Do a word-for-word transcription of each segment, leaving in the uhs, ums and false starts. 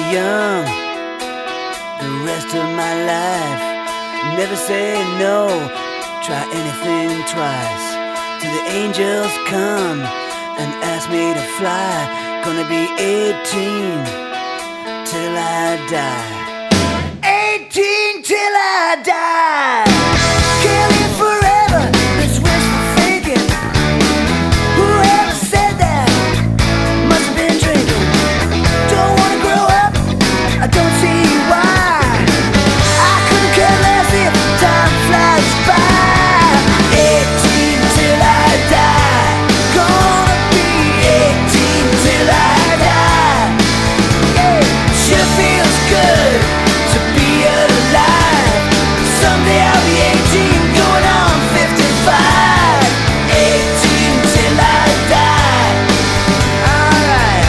young the rest of my life. Never say no, try anything twice. Till the angels come and ask me to fly. Gonna be eighteen till I die. Eighteen till I die. Can't live forever, it's wishful thinking. Whoever said that must have been drinking. Don't wanna grow up, I don't see why. I couldn't care less if time flies by. Eighteen till I die. Gonna be eighteen till I die. Yeah, sure feels good to be alive. Someday I'll be eighteen, going on fifty-five. Eighteen till I die. Alright.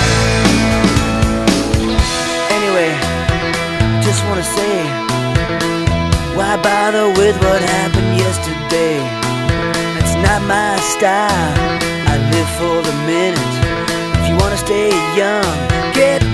Anyway, just wanna say, why bother with what happened yesterday? It's not my style, I live for the minute. If you wanna stay young, get